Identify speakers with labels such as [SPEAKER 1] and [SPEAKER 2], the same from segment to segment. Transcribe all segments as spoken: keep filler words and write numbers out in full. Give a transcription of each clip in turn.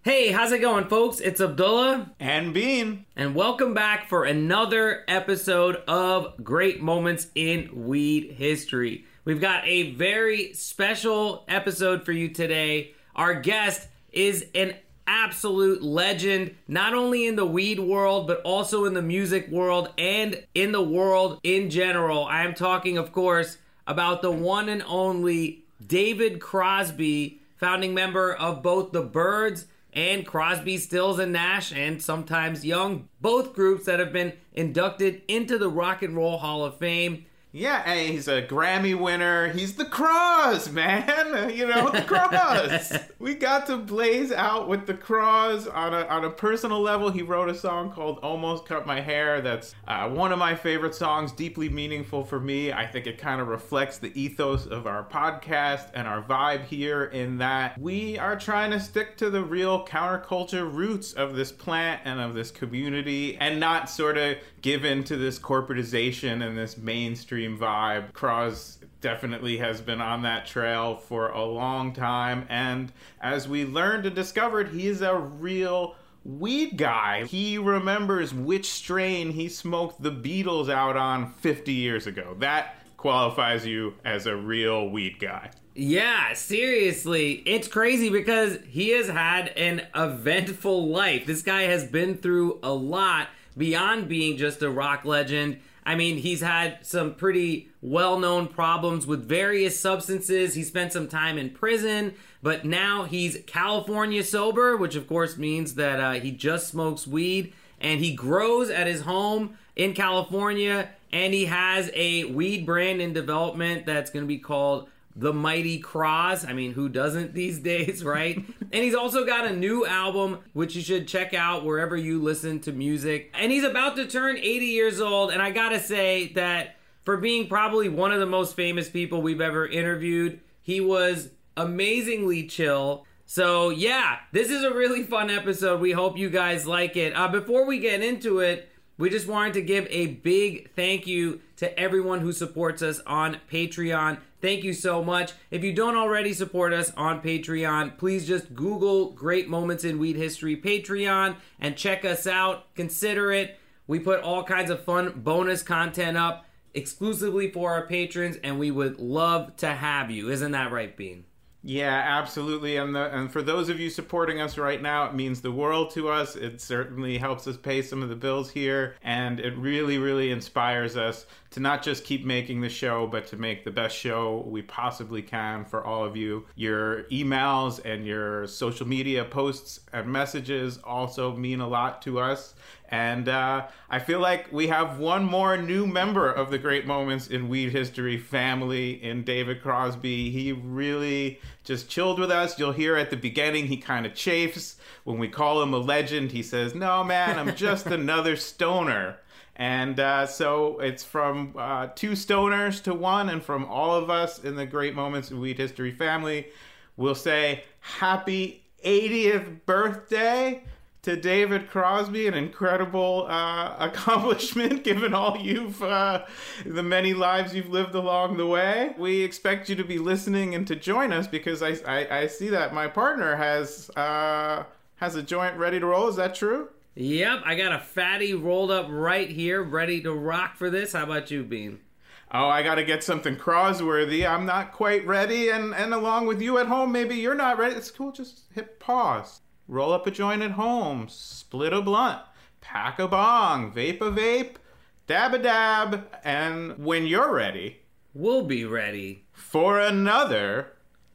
[SPEAKER 1] Hey, how's it going, folks? It's Abdullah.
[SPEAKER 2] And Bean.
[SPEAKER 1] And welcome back for another episode of Great Moments in Weed History. We've got a very special episode for you today. Our guest is an absolute legend, not only in the weed world, but also in the music world and in the world in general. I am talking, of course, about the one and only David Crosby, founding member of both the Byrds and Crosby, Stills, and Nash, and sometimes Young, both groups that have been inducted into the Rock and Roll Hall of Fame.
[SPEAKER 2] Yeah, and he's a Grammy winner. He's the Cros, man. You know, the Cros. We got to blaze out with the Cros on a on a personal level. He wrote a song called Almost Cut My Hair. That's uh, one of my favorite songs, deeply meaningful for me. I think it kind of reflects the ethos of our podcast and our vibe here in that we are trying to stick to the real counterculture roots of this plant and of this community and not sort of give in to this corporatization and this mainstream vibe. Cros definitely has been on that trail for a long time, and as we learned and discovered, he is a real weed guy. He remembers which strain he smoked the Beatles out on fifty years ago. That qualifies you as a real weed guy.
[SPEAKER 1] Yeah, seriously. It's crazy because he has had an eventful life. This guy has been through a lot beyond being just a rock legend. I mean, he's had some pretty well-known problems with various substances. He spent some time in prison, but now he's California sober, which of course means that uh, he just smokes weed, and he grows at his home in California, and he has a weed brand in development that's going to be called The Mighty Cros. I mean, who doesn't these days, right? And he's also got a new album, which you should check out wherever you listen to music. And he's about to turn eighty years old. And I gotta say that for being probably one of the most famous people we've ever interviewed, he was amazingly chill. So yeah, this is a really fun episode. We hope you guys like it. Uh, before we get into it, we just wanted to give a big thank you to everyone who supports us on Patreon. Thank you so much. If you don't already support us on Patreon, please just Google Great Moments in Weed History Patreon and check us out. Consider it. We put all kinds of fun bonus content up exclusively for our patrons, and we would love to have you. Isn't that right, Bean?
[SPEAKER 2] Yeah, absolutely. And the, and for those of you supporting us right now, it means the world to us. It certainly helps us pay some of the bills here. And it really, really inspires us to not just keep making the show, but to make the best show we possibly can for all of you. Your emails and your social media posts and messages also mean a lot to us. And uh, I feel like we have one more new member of the Great Moments in Weed History family in David Crosby. He really just chilled with us. You'll hear at the beginning he kind of chafes. When we call him a legend, he says, "No, man, I'm just another stoner." And uh, so it's from uh, two stoners to one, and from all of us in the Great Moments in Weed History family, we'll say happy eightieth birthday to David Crosby, an incredible uh, accomplishment given all you've, uh, the many lives you've lived along the way. We expect you to be listening and to join us because I, I, I see that my partner has, uh, has a joint ready to roll. Is that true?
[SPEAKER 1] Yep, I got a fatty rolled up right here, ready to rock for this. How about you, Bean?
[SPEAKER 2] Oh, I got to get something Crosworthy. I'm not quite ready, and, and along with you at home, maybe you're not ready. It's cool, just hit pause. Roll up a joint at home, split a blunt, pack a bong, vape a vape, dab a dab, and when you're ready,
[SPEAKER 1] we'll be ready
[SPEAKER 2] for another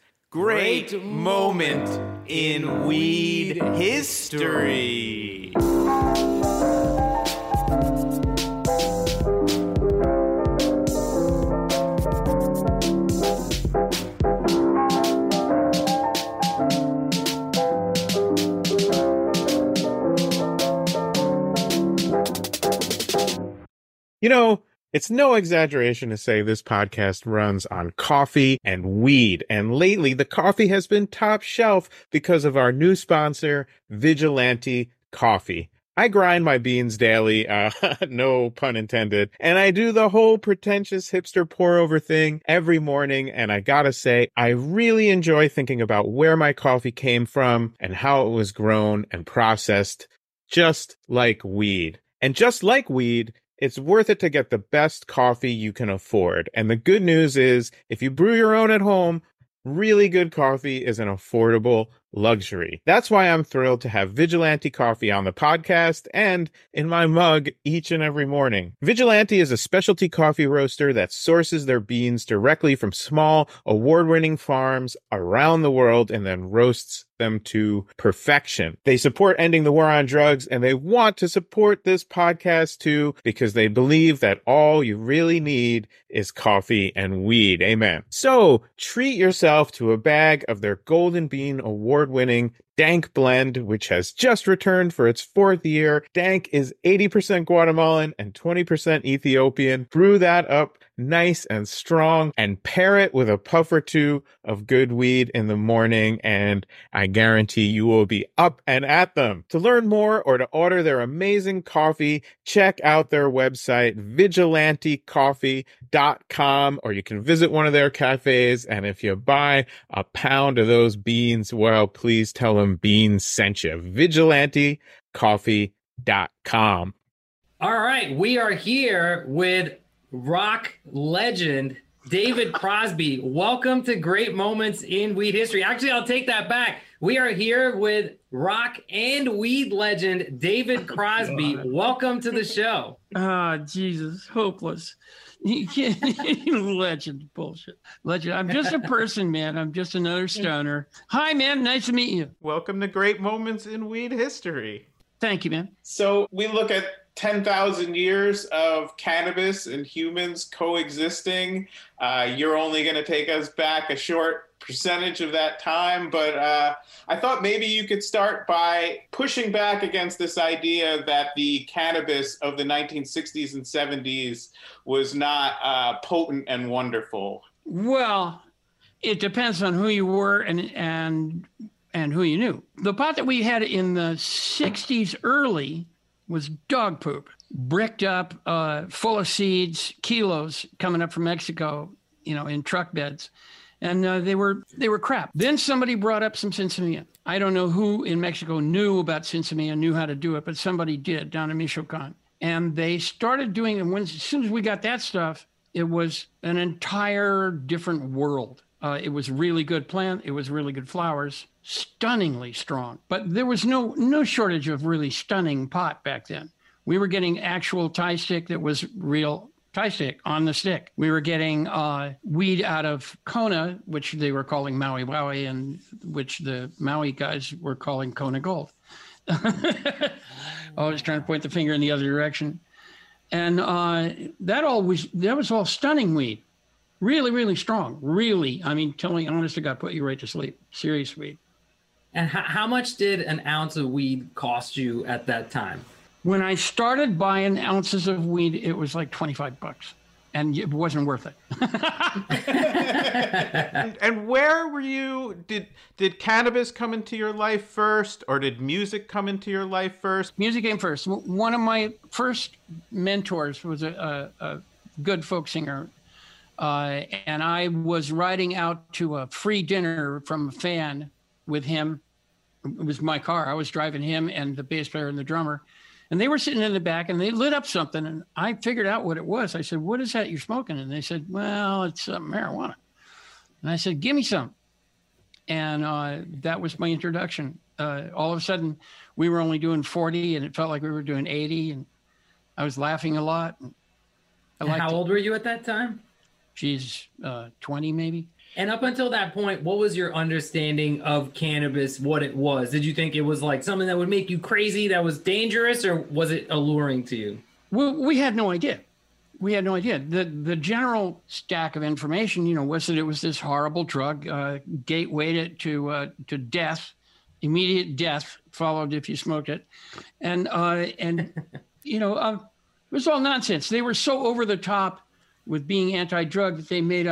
[SPEAKER 2] great, great moment in weed history. You know, it's no exaggeration to say this podcast runs on coffee and weed. And lately, the coffee has been top shelf because of our new sponsor, Vigilante Coffee. I grind my beans daily, uh, no pun intended, and I do the whole pretentious hipster pour over thing every morning, and I gotta say, I really enjoy thinking about where my coffee came from and how it was grown and processed, just like weed. And just like weed, it's worth it to get the best coffee you can afford. And the good news is, if you brew your own at home, really good coffee is an affordable luxury. That's why I'm thrilled to have Vigilante Coffee on the podcast and in my mug each and every morning. Vigilante is a specialty coffee roaster that sources their beans directly from small, award-winning farms around the world and then roasts them to perfection. They support ending the war on drugs, and they want to support this podcast too, because they believe that all you really need is coffee and weed. Amen. So treat yourself to a bag of their Golden Bean award-winning Dank blend, which has just returned for its fourth year. Dank is eighty percent Guatemalan and twenty percent Ethiopian. Brew that up nice and strong and pair it with a puff or two of good weed in the morning, and I guarantee you will be up and at them. To learn more or to order their amazing coffee, check out their website, vigilante coffee dot com, or you can visit one of their cafes, and if you buy a pound of those beans, well, please tell them Beans sent you. vigilante coffee dot com.
[SPEAKER 1] All right, we are here with rock legend David Crosby. Welcome to Great Moments in Weed History. Actually, I'll take that back. We are here with rock and weed legend David Crosby. God. Welcome to the show.
[SPEAKER 3] Ah, Jesus, hopeless. Legend, bullshit. Legend. I'm just a person, man. I'm just another stoner. Hi, man. Nice to meet you.
[SPEAKER 2] Welcome to Great Moments in Weed History.
[SPEAKER 3] Thank you, man.
[SPEAKER 2] So we look at ten thousand years of cannabis and humans coexisting. Uh, you're only going to take us back a short percentage of that time, but uh, I thought maybe you could start by pushing back against this idea that the cannabis of the nineteen sixties and seventies was not uh, potent and wonderful.
[SPEAKER 3] Well, it depends on who you were and and and who you knew. The pot that we had in the sixties early was dog poop, bricked up, uh, full of seeds, kilos coming up from Mexico, you know, in truck beds. And uh, they were they were crap. Then somebody brought up some Sinsemilla. I don't know who in Mexico knew about Sinsemilla, knew how to do it, but somebody did down in Michoacan. And they started doing it. When, as soon as we got that stuff, it was an entire different world. Uh, it was really good plant. It was really good flowers, stunningly strong. But there was no no shortage of really stunning pot back then. We were getting actual Thai stick that was real Thai stick on the stick. We were getting uh, weed out of Kona, which they were calling Maui Wowie, and which the Maui guys were calling Kona Gold. Always trying to point the finger in the other direction. And uh, that all was, that was all stunning weed. Really, really strong. Really, I mean, telling you honest to God, put you right to sleep. Serious weed.
[SPEAKER 1] And how, how much did an ounce of weed cost you at that time?
[SPEAKER 3] When I started buying ounces of weed, it was like twenty-five bucks. And it wasn't worth it.
[SPEAKER 2] and, and where were you? Did did cannabis come into your life first, or did music come into your life first?
[SPEAKER 3] Music came first. One of my first mentors was a, a, a good folk singer. Uh, and I was riding out to a free dinner from a fan with him. It was my car. I was driving him and the bass player and the drummer. And they were sitting in the back and they lit up something. And I figured out what it was. I said, "What is that you're smoking?" And they said, "Well, it's uh, marijuana." And I said, "Give me some." And uh, that was my introduction. Uh, all of a sudden, we were only doing forty and it felt like we were doing eighty. And I was laughing a lot.
[SPEAKER 1] I liked How old it. were you at that time?
[SPEAKER 3] She's uh, twenty maybe.
[SPEAKER 1] And up until that point, what was your understanding of cannabis, what it was? Did you think it was like something that would make you crazy, that was dangerous, or was it alluring to you?
[SPEAKER 3] Well, we had no idea. We had no idea. The the general stack of information, you know, was that it was this horrible drug, uh, gateway to to, uh, to death, immediate death followed if you smoked it. And, uh, and you know, uh, it was all nonsense. They were so over the top with being anti-drug that they made us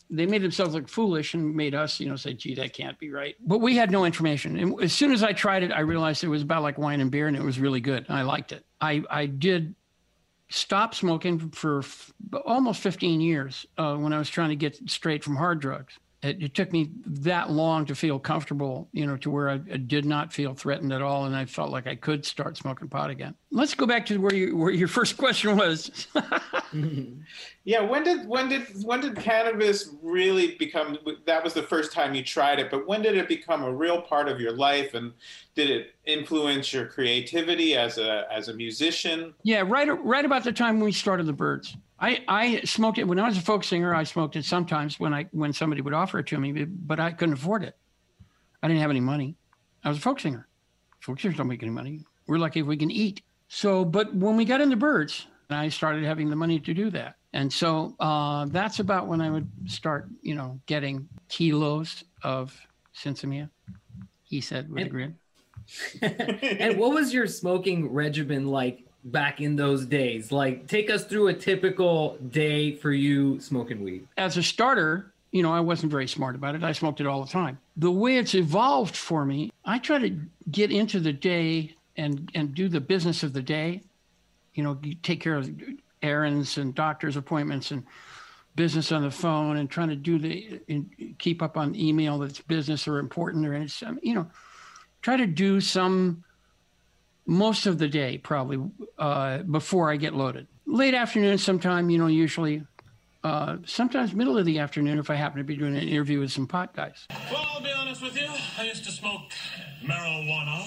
[SPEAKER 3] they made themselves look foolish and made us, you know, say, gee, that can't be right. But we had no information. And as soon as I tried it, I realized it was about like wine and beer, and it was really good. And I liked it. I, I did stop smoking for f- almost fifteen years uh, when I was trying to get straight from hard drugs. It, it took me that long to feel comfortable, you know, to where I, I did not feel threatened at all, and I felt like I could start smoking pot again. Let's go back to where you where your first question was.
[SPEAKER 2] Yeah, when did when did when did cannabis really become? That was the first time you tried it, but when did it become a real part of your life, and did it influence your creativity as a as a musician?
[SPEAKER 3] Yeah, right right about the time we started the Byrds. I, I smoked it when I was a folk singer. I smoked it sometimes when I when somebody would offer it to me, but I couldn't afford it. I didn't have any money. I was a folk singer. Folk singers don't make any money. We're lucky if we can eat. So, but when we got in the Byrds, I started having the money to do that. And so uh, that's about when I would start, you know, getting kilos of Sinsemilla, he said with a grin.
[SPEAKER 1] And what was your smoking regimen like back in those days? Like, take us through a typical day for you smoking weed.
[SPEAKER 3] As a starter, you know, I wasn't very smart about it. I smoked it all the time. The way it's evolved for me, I try to get into the day and, and do the business of the day. You know, you take care of errands and doctor's appointments and business on the phone, and trying to do the, and keep up on email that's business or important, or it's, you know, try to do some, most of the day probably uh, before I get loaded. Late afternoon sometime, you know, usually, uh, sometimes middle of the afternoon if I happen to be doing an interview with some pot guys.
[SPEAKER 4] Well, I'll be honest with you. I used to smoke marijuana.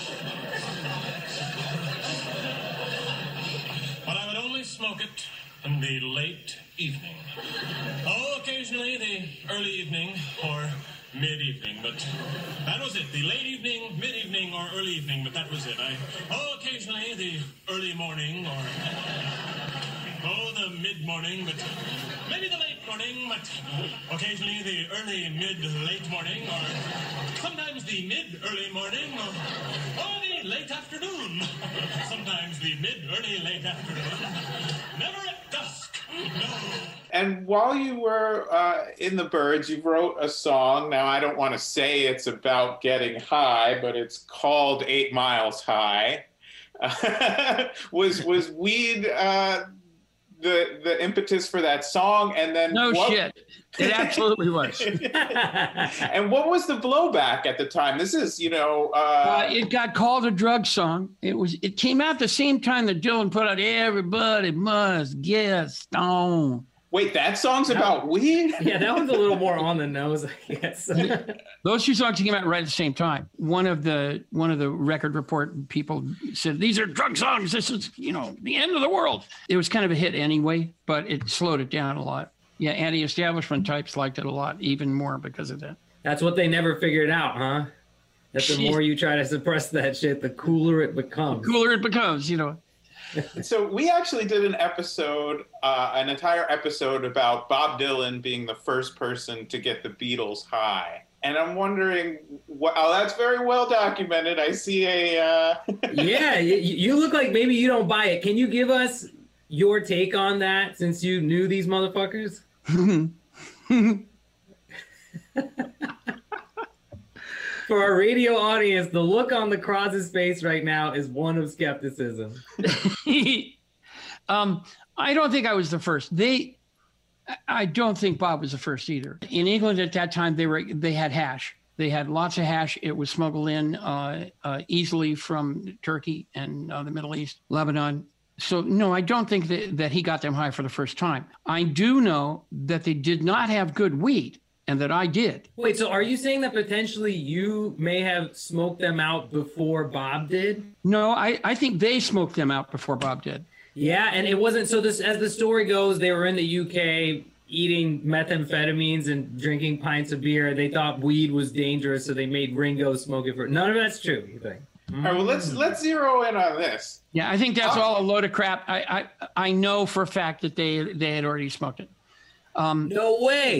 [SPEAKER 4] But I would only smoke it in the late evening. Oh, occasionally the early evening or mid-evening, but that was it. The late evening, mid-evening, or early evening, but that was it. I, oh, occasionally the early morning, or oh, the mid-morning, but maybe the late morning, but occasionally the early, mid-late morning, or sometimes the mid-early morning, or oh, the late afternoon. Sometimes the mid-early, late afternoon. Never at dusk. No.
[SPEAKER 2] And while you were uh, in the Byrds, you wrote a song. Now, I don't want to say it's about getting high, but it's called Eight Miles High. Uh, was was weed uh, the the impetus for that song? And then
[SPEAKER 3] no
[SPEAKER 2] what...
[SPEAKER 3] shit, it absolutely was.
[SPEAKER 2] And what was the blowback at the time? This is, you know, uh...
[SPEAKER 3] Uh, it got called a drug song. It was. It came out the same time that Dylan put out "Everybody Must Get Stoned."
[SPEAKER 2] Wait, that song's about weed?
[SPEAKER 1] Yeah, that one's a little more on the nose, I guess.
[SPEAKER 3] Those two songs came out right at the same time. One of the one of the record report people said, "These are drug songs. This is, you know, the end of the world." It was kind of a hit anyway, but it slowed it down a lot. Yeah, anti-establishment types liked it a lot, even more because of that.
[SPEAKER 1] That's what they never figured out, huh? That the more you try to suppress that shit, the cooler it becomes.
[SPEAKER 3] The cooler it becomes, you know.
[SPEAKER 2] So we actually did an episode, uh, an entire episode about Bob Dylan being the first person to get the Beatles high. And I'm wondering, well, oh, that's very well documented. I see a... Uh...
[SPEAKER 1] Yeah, you, you look like maybe you don't buy it. Can you give us your take on that, since you knew these motherfuckers? For our radio audience, the look on the Cros's face right now is one of skepticism.
[SPEAKER 3] um, I don't think I was the first. They, I don't think Bob was the first either. In England at that time, they were they had hash. They had lots of hash. It was smuggled in uh, uh, easily from Turkey and uh, the Middle East, Lebanon. So no, I don't think that, that he got them high for the first time. I do know that they did not have good weed. And that I did.
[SPEAKER 1] Wait, so are you saying that potentially you may have smoked them out before Bob did?
[SPEAKER 3] No, I, I think they smoked them out before Bob did.
[SPEAKER 1] Yeah, and it wasn't, so this, as the story goes, they were in the U K eating methamphetamines and drinking pints of beer. They thought weed was dangerous, so they made Ringo smoke it for, none of that's true, you think?
[SPEAKER 2] All right, well, let's let's zero in on this.
[SPEAKER 3] Yeah, I think that's oh. all a load of crap. I, I I know for a fact that they they had already smoked it. Um,
[SPEAKER 1] no way.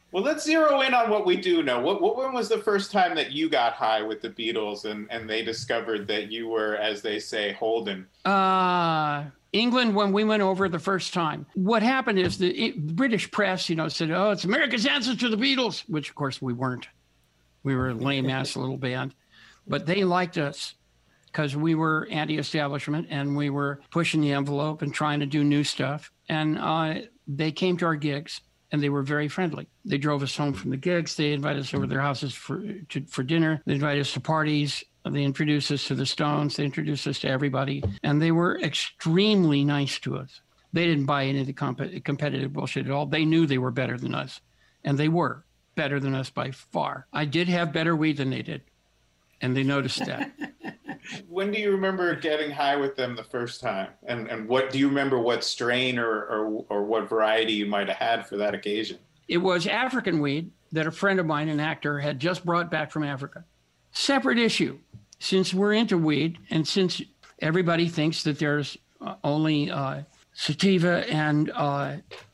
[SPEAKER 2] Well, let's zero in on what we do know. What, what when was the first time that you got high with the Beatles and, and they discovered that you were, as they say, Holden?
[SPEAKER 3] Uh, England, when we went over the first time. What happened is the it, British press, you know, said, oh, it's America's answer to the Beatles, which, of course, we weren't. We were a lame-ass little band. But they liked us because we were anti-establishment and we were pushing the envelope and trying to do new stuff. And uh, they came to our gigs. And they were very friendly. They drove us home from the gigs. They invited us over to their houses for to, for dinner. They invited us to parties. They introduced us to the Stones. They introduced us to everybody. And they were extremely nice to us. They didn't buy any of the comp- competitive bullshit at all. They knew they were better than us. And they were better than us by far. I did have better weed than they did. And they noticed that.
[SPEAKER 2] When do you remember getting high with them the first time? And and what do you remember what strain or, or, or what variety you might have had for that occasion?
[SPEAKER 3] It was African weed that a friend of mine, an actor, had just brought back from Africa. Separate issue. Since we're into weed and since everybody thinks that there's uh, only uh, sativa and, uh,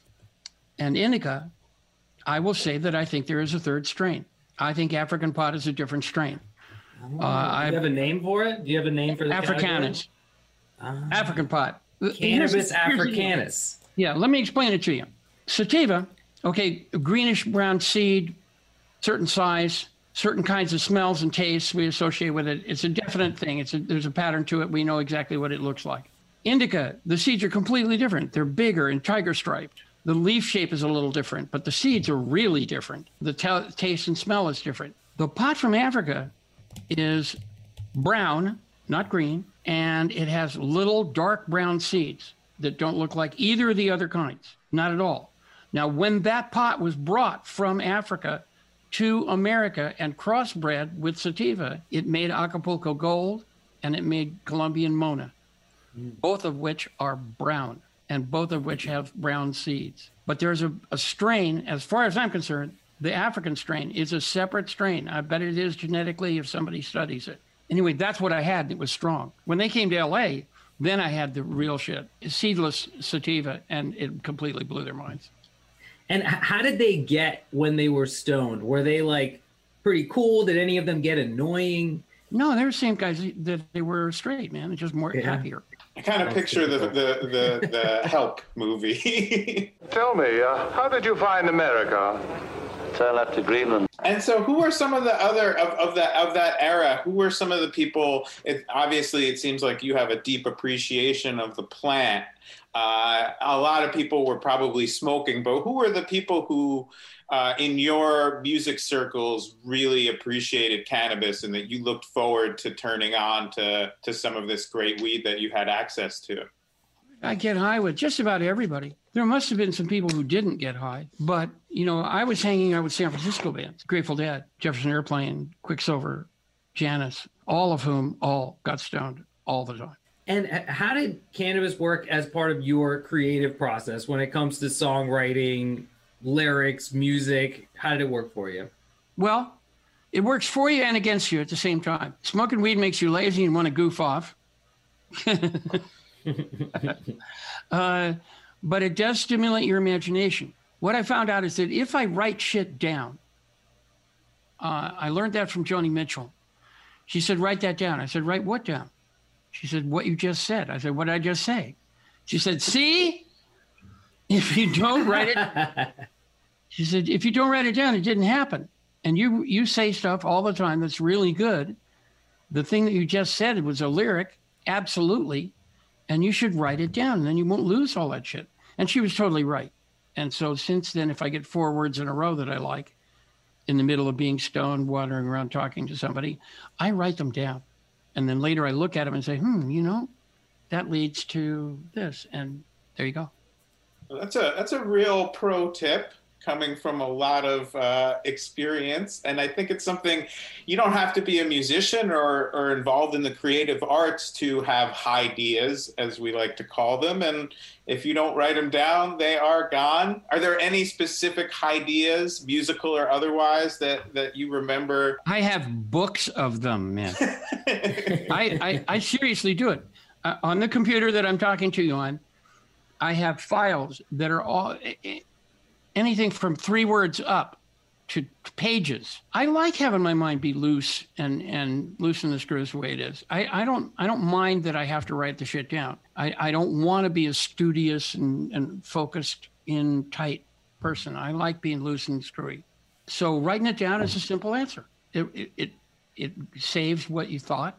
[SPEAKER 3] and indica, I will say that I think there is a third strain. I think African pot is a different strain.
[SPEAKER 1] Oh, uh, do you have a name for it? Do you have a name for the
[SPEAKER 3] Africanus? Uh, African pot.
[SPEAKER 1] Cannabis africanus.
[SPEAKER 3] Yeah, let me explain it to you. Sativa, okay, greenish brown seed, certain size, certain kinds of smells and tastes we associate with it. It's a definite thing. It's a, there's a pattern to it. We know exactly what it looks like. Indica, the seeds are completely different. They're bigger and tiger striped. The leaf shape is a little different, but the seeds are really different. The t- taste and smell is different. The pot from Africa is brown, not green, and it has little dark brown seeds that don't look like either of the other kinds, not at all. Now, when that pot was brought from Africa to America and crossbred with sativa, it made Acapulco Gold and it made Colombian Mona, mm. both of which are brown and both of which have brown seeds. But there's a, a strain, as far as I'm concerned, the African strain is a separate strain. I bet it is genetically if somebody studies it. Anyway, that's what I had. It was strong. When they came to L A, then I had the real shit, seedless sativa, and it completely blew their minds.
[SPEAKER 1] And how did they get when they were stoned? Were they like pretty cool? Did any of them get annoying?
[SPEAKER 3] No, they're the same guys that they were straight, man. They're just more yeah. happier.
[SPEAKER 2] I kind of That's picture the, the, the, the Help movie.
[SPEAKER 5] Tell me, uh, how did you find America? I left to Greenland.
[SPEAKER 2] And so who are some of the other of, of that of that era? Who were some of the people? It, obviously, it seems like you have a deep appreciation of the plant. Uh, a lot of people were probably smoking, but who were the people who, uh, in your music circles, really appreciated cannabis and that you looked forward to turning on to, to some of this great weed that you had access to?
[SPEAKER 3] I get high with just about everybody. There must have been some people who didn't get high, but, you know, I was hanging out with San Francisco bands, Grateful Dead, Jefferson Airplane, Quicksilver, Janis, all of whom all got stoned all the time.
[SPEAKER 1] And how did cannabis work as part of your creative process when it comes to songwriting, lyrics, music? How did it work for you?
[SPEAKER 3] Well, it works for you and against you at the same time. Smoking weed makes you lazy and want to goof off. uh, but it does stimulate your imagination. What I found out is that if I write shit down, uh, I learned that from Joni Mitchell. She said, write that down. I said, write what down? She said, what you just said. I said, what did I just say? She said, see, if you don't write it, she said, if you don't write it down, it didn't happen. And you, you say stuff all the time that's really good. The thing that you just said was a lyric, absolutely. And you should write it down, and then you won't lose all that shit. And she was totally right. And so since then, if I get four words in a row that I like, in the middle of being stoned, wandering around talking to somebody, I write them down. And then later I look at them and say, hmm, you know, that leads to this. And there you go.
[SPEAKER 2] Well, that's a that's a real pro tip coming from a lot of uh, experience. And I think it's something, you don't have to be a musician or, or involved in the creative arts to have ideas, as we like to call them. And if you don't write them down, they are gone. Are there any specific ideas, musical or otherwise, that, that you remember?
[SPEAKER 3] I have books of them, man. I, I, I seriously do it. Uh, on the computer that I'm talking to you on, I have files that are all... anything from three words up to pages. I like having my mind be loose and and loosen the screws the way it is. I, I don't I don't mind that I have to write the shit down. I, I don't want to be a studious and, and focused in tight person. I like being loose and screwy. So writing it down is a simple answer. It it it, it saves what you thought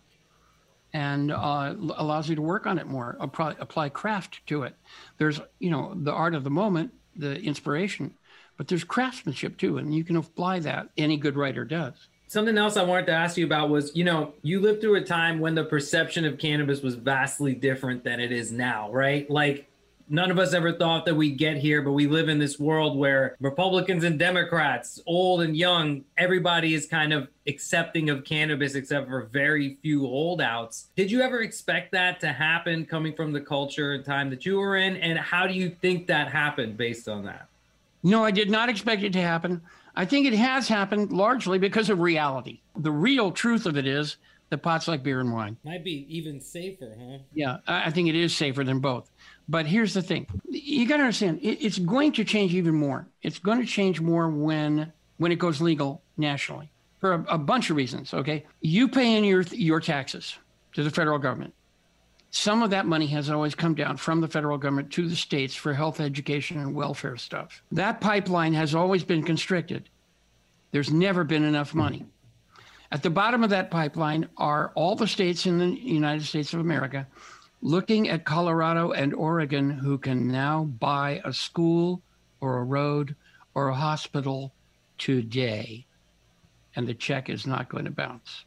[SPEAKER 3] and uh, allows you to work on it more, apply, apply craft to it. There's, you know, the art of the moment, the inspiration, but there's craftsmanship too, and you can apply that. Any good writer does.
[SPEAKER 1] Something else I wanted to ask you about was, you know, you lived through a time when the perception of cannabis was vastly different than it is now, right? Like, none of us ever thought that we'd get here, but we live in this world where Republicans and Democrats, old and young, everybody is kind of accepting of cannabis except for very few holdouts. Did you ever expect that to happen coming from the culture and time that you were in? And how do you think that happened based on that?
[SPEAKER 3] No, I did not expect it to happen. I think it has happened largely because of reality. The real truth of it is that pot's like beer and wine.
[SPEAKER 1] Might be even safer, huh?
[SPEAKER 3] Yeah, I think it is safer than both. But here's the thing. You got to understand, it's going to change even more. It's going to change more when when it goes legal nationally for a, a bunch of reasons, okay? You pay in your your taxes to the federal government. Some of that money has always come down from the federal government to the states for health, education, and welfare stuff. That pipeline has always been constricted. There's never been enough money. At the bottom of that pipeline are all the states in the United States of America looking at Colorado and Oregon, who can now buy a school or a road or a hospital today, and the check is not going to bounce.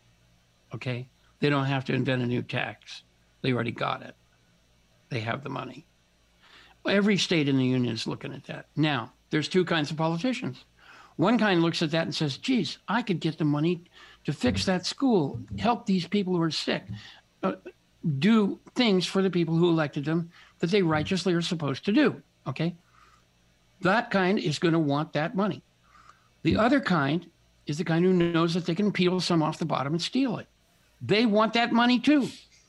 [SPEAKER 3] Okay? They don't have to invent a new tax. They already got it. They have the money. Every state in the union is looking at that. Now, there's two kinds of politicians. One kind looks at that and says, geez, I could get the money to fix that school, help these people who are sick, uh, do things for the people who elected them that they righteously are supposed to do, okay? That kind is going to want that money. The other kind is the kind who knows that they can peel some off the bottom and steal it. They want that money too.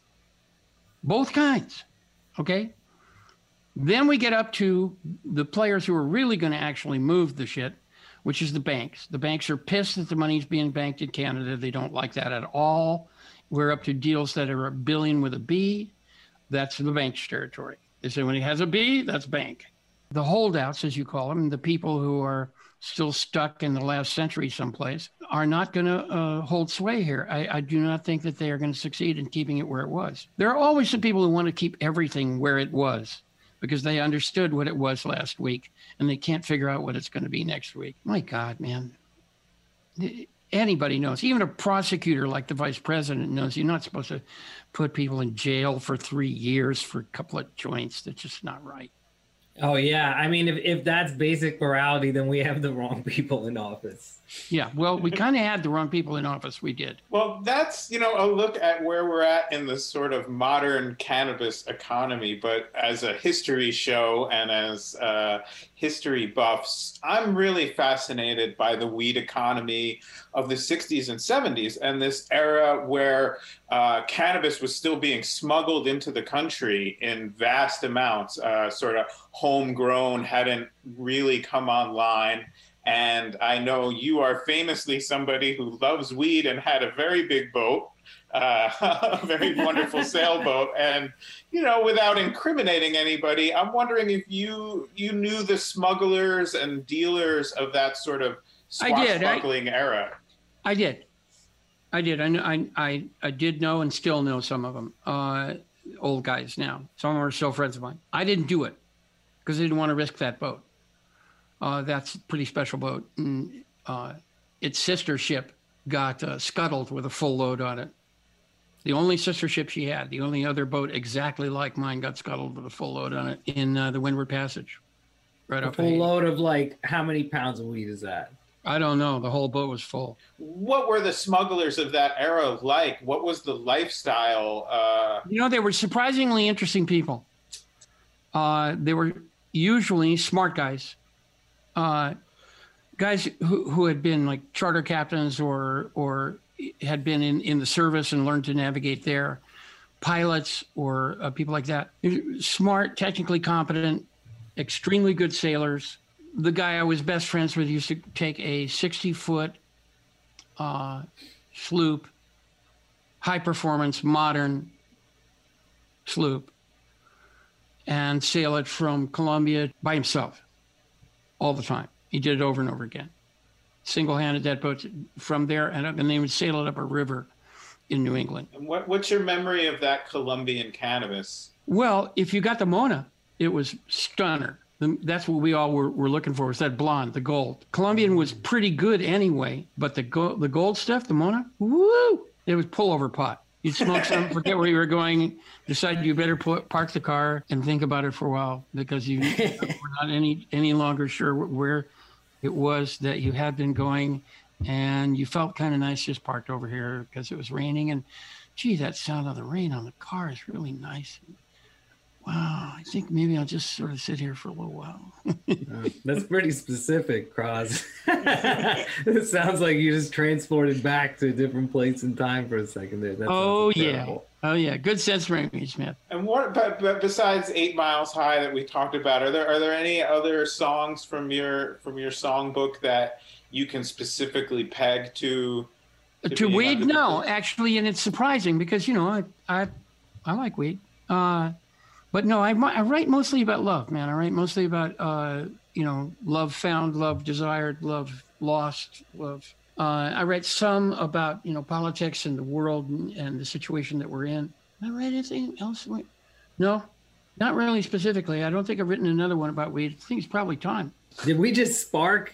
[SPEAKER 3] Both kinds, okay? Then we get up to the players who are really going to actually move the shit, which is the banks. The banks are pissed that the money's being banked in Canada. They don't like that at all. We're up to deals that are a billion with a B. That's the bank's territory. They say when it has a B, that's bank. The holdouts, as you call them, the people who are still stuck in the last century someplace, are not going to uh, hold sway here. I, I do not think that they are going to succeed in keeping it where it was. There are always some people who want to keep everything where it was because they understood what it was last week and they can't figure out what it's going to be next week. My God, man. Anybody knows, even a prosecutor like the vice president knows you're not supposed to put people in jail for three years for a couple of joints. That's just not right.
[SPEAKER 1] Oh, yeah. I mean, if, if that's basic morality, then we have the wrong people in office.
[SPEAKER 3] Yeah, well, we kind of had the wrong people in office. We did.
[SPEAKER 2] Well, that's, you know, a look at where we're at in the sort of modern cannabis economy. But as a history show and as uh, history buffs, I'm really fascinated by the weed economy of the sixties and seventies and this era where uh, cannabis was still being smuggled into the country in vast amounts, uh, sort of homegrown, hadn't really come online. And I know you are famously somebody who loves weed and had a very big boat, uh, a very wonderful sailboat. And, you know, without incriminating anybody, I'm wondering if you you knew the smugglers and dealers of that sort of swashbuckling era.
[SPEAKER 3] I did. I did. I, I, I, I did know and still know some of them, uh, old guys now. Some of them are still friends of mine. I didn't do it because I didn't want to risk that boat. Uh, that's a pretty special boat. And, uh, its sister ship got uh, scuttled with a full load on it. The only sister ship she had, the only other boat exactly like mine got scuttled with a full load on it in uh, the Windward Passage. Right
[SPEAKER 1] a
[SPEAKER 3] off
[SPEAKER 1] full
[SPEAKER 3] Haiti.
[SPEAKER 1] Load of like, how many pounds of weed is that?
[SPEAKER 3] I don't know. The whole boat was full.
[SPEAKER 2] What were the smugglers of that era like? What was the lifestyle? Uh...
[SPEAKER 3] You know, they were surprisingly interesting people. Uh, they were usually smart guys. Uh, guys who, who had been like charter captains or or had been in, in the service and learned to navigate there, pilots or uh, people like that. Smart, technically competent, extremely good sailors, the guy I was best friends with used to take a sixty-foot uh, sloop, high-performance, modern sloop, and sail it from Colombia by himself all the time. He did it over and over again. Single-handed that boat from there, and, up, and they would sail it up a river in New England.
[SPEAKER 2] And what, what's your memory of that Colombian cannabis?
[SPEAKER 3] Well, if you got the Mona, it was stunner. That's what we all were, were looking for, was that blonde, the gold. Colombian was pretty good anyway, but the gold, the gold stuff, the Mona, woo, it was pullover pot. You'd smoke some, forget where you were going, decide you better put, park the car and think about it for a while because you were not any, any longer sure where it was that you had been going, and you felt kind of nice just parked over here because it was raining, and gee, that sound of the rain on the car is really nice. Wow, I think maybe I'll just sort of sit here for a little while.
[SPEAKER 1] uh, that's pretty specific, Cross. It sounds like you just transported back to a different place in time for a second there. That
[SPEAKER 3] oh, yeah. Oh, yeah. Good sense, Remy Smith.
[SPEAKER 2] And what, but, but besides Eight Miles High that we talked about, are there are there any other songs from your from your songbook that you can specifically peg to?
[SPEAKER 3] To, to weed? No, actually, and it's surprising because, you know, I I, I like weed. Uh But no, I, I write mostly about love, man. I write mostly about, uh, you know, love found, love desired, love lost, love. Uh, I write some about, you know, politics and the world and, and the situation that we're in. Did I write anything else? No, not really specifically. I don't think I've written another one about weed. I think it's probably time.
[SPEAKER 1] Did we just spark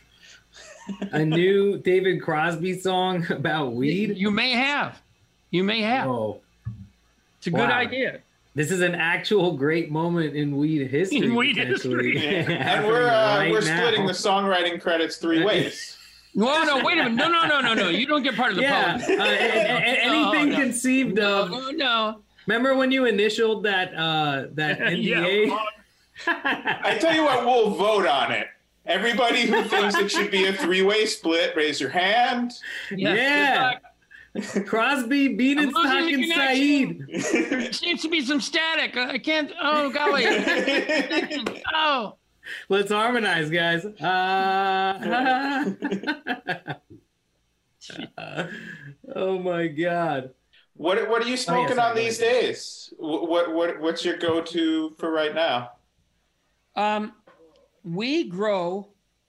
[SPEAKER 1] a new David Crosby song about weed?
[SPEAKER 3] You may have. You may have.
[SPEAKER 1] Oh.
[SPEAKER 3] It's a
[SPEAKER 1] wow.
[SPEAKER 3] good idea.
[SPEAKER 1] This is an actual great moment in weed history.
[SPEAKER 3] In weed history.
[SPEAKER 2] And we're uh, right we're splitting now. the songwriting credits three ways.
[SPEAKER 3] No, no, wait a minute. No, no, no, no, no. You don't get part of the
[SPEAKER 1] yeah.
[SPEAKER 3] poem.
[SPEAKER 1] Uh, anything no, no. conceived
[SPEAKER 3] no,
[SPEAKER 1] of.
[SPEAKER 3] No, no.
[SPEAKER 1] Remember when you initialed that uh, that N D A?
[SPEAKER 2] Yeah. I tell you what, we'll vote on it. Everybody who thinks it should be a three-way split, raise your hand.
[SPEAKER 3] Yes,
[SPEAKER 1] yeah. Crosby, Bienenstock, and Saeed.
[SPEAKER 3] There seems to be some static. I can't. Oh, golly. Oh.
[SPEAKER 1] Let's harmonize, guys. Uh, oh, my God.
[SPEAKER 2] What What are you smoking oh, yes, on these days? What What What's your go-to for right now?
[SPEAKER 3] Um, we grow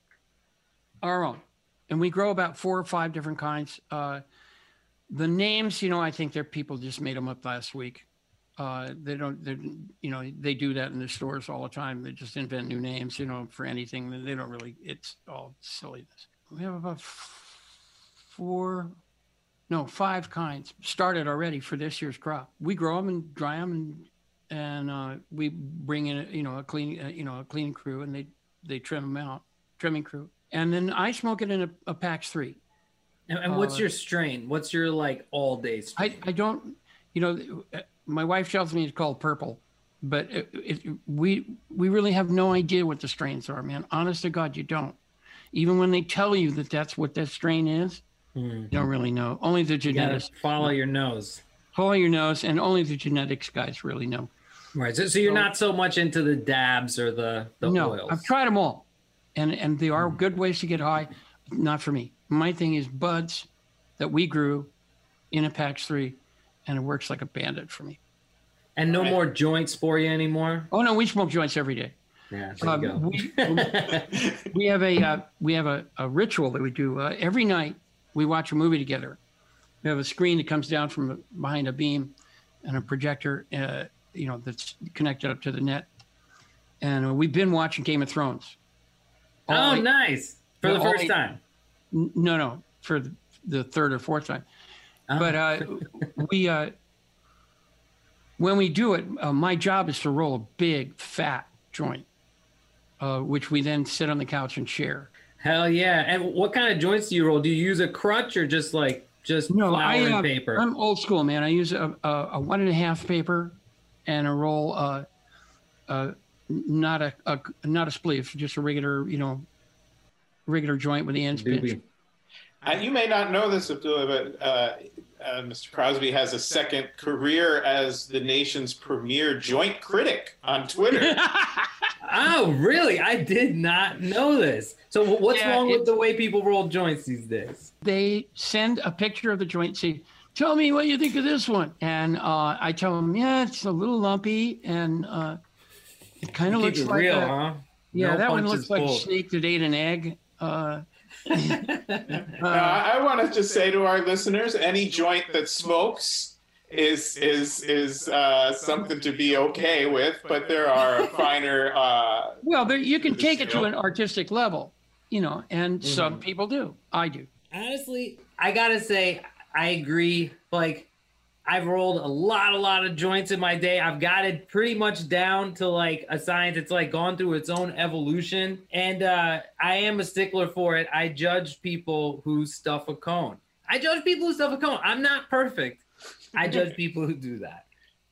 [SPEAKER 3] our own, and we grow about four or five different kinds. Uh, The names, you know, I think they're people just made them up last week. Uh, they don't, you know, they do that in the stores all the time. They just invent new names, you know, for anything. They don't really, it's all silliness. We have about four, no, five kinds started already for this year's crop. We grow them and dry them, and and uh, we bring in, you know, a clean, uh, you know, a cleaning crew, and they they trim them out, trimming crew, and then I smoke it in a, a PAX three.
[SPEAKER 1] And, and what's uh, your strain? What's your like all day strain?
[SPEAKER 3] I, I don't, you know, my wife tells me it's called purple, but it, it, we we really have no idea what the strains are, man. Honest to God, you don't. Even when they tell you that that's what that strain is, mm. you don't really know. Only the genetics.
[SPEAKER 1] You follow your nose.
[SPEAKER 3] Follow your nose, and only the genetics guys really know.
[SPEAKER 1] Right. So, so you're so, not so much into the dabs or the, the
[SPEAKER 3] no,
[SPEAKER 1] oils.
[SPEAKER 3] I've tried them all, and and they are mm. good ways to get high. Not for me. My thing is buds that we grew in a PAX three, and it works like a bandit for me.
[SPEAKER 1] And no right. more joints for you anymore?
[SPEAKER 3] Oh, no, we smoke joints every day.
[SPEAKER 1] Yeah, there
[SPEAKER 3] um,
[SPEAKER 1] you go.
[SPEAKER 3] we, we have a uh, we have a, a ritual that we do. Uh, every night we watch a movie together. We have a screen that comes down from behind a beam and a projector, uh, you know, that's connected up to the net. And uh, we've been watching Game of Thrones.
[SPEAKER 1] All oh, night. Nice. For the first time.
[SPEAKER 3] No, no, for the, the third or fourth time. Oh. But uh, we, uh, when we do it, uh, my job is to roll a big, fat joint, uh, which we then sit on the couch and share.
[SPEAKER 1] Hell yeah. And what kind of joints do you roll? Do you use a crutch or just like, just
[SPEAKER 3] no,
[SPEAKER 1] flour
[SPEAKER 3] I,
[SPEAKER 1] and
[SPEAKER 3] uh,
[SPEAKER 1] paper?
[SPEAKER 3] I'm old school, man. I use a, a, a one and a half paper and a roll, uh, uh, not a, a not a spliff, just a regular, you know, regular joint with the ends pinched.
[SPEAKER 2] Uh, you may not know this, Abdullah, but uh, uh, Mister Crosby has a second career as the nation's premier joint critic on Twitter.
[SPEAKER 1] Oh, really? I did not know this. So what's
[SPEAKER 3] Yeah,
[SPEAKER 1] wrong with
[SPEAKER 3] it's-
[SPEAKER 1] the way people roll joints these days?
[SPEAKER 3] They send a picture of the joint, say, tell me what you think of this one. And uh, I tell them, yeah, it's a little lumpy, and uh, it kind of
[SPEAKER 1] Keep
[SPEAKER 3] looks
[SPEAKER 1] it
[SPEAKER 3] like
[SPEAKER 1] real,
[SPEAKER 3] a,
[SPEAKER 1] huh?
[SPEAKER 3] yeah,
[SPEAKER 1] No
[SPEAKER 3] that one
[SPEAKER 1] punches
[SPEAKER 3] looks like a
[SPEAKER 1] pulled.
[SPEAKER 3] snake that ate an egg. Uh,
[SPEAKER 2] Uh, I, I want to just say to our listeners, any joint that smokes is is is uh, something to be okay with, but there are finer. Uh,
[SPEAKER 3] well, there, you can
[SPEAKER 2] the
[SPEAKER 3] take it to
[SPEAKER 2] sale.
[SPEAKER 3] an artistic level, you know, and some people do. I do.
[SPEAKER 1] Honestly, I gotta say, I agree. Like, I've rolled a lot, a lot of joints in my day. I've got it pretty much down to like a science. It's like gone through its own evolution. And uh, I am a stickler for it. I judge people who stuff a cone. I judge people who stuff a cone. I'm not perfect. I judge people who do that.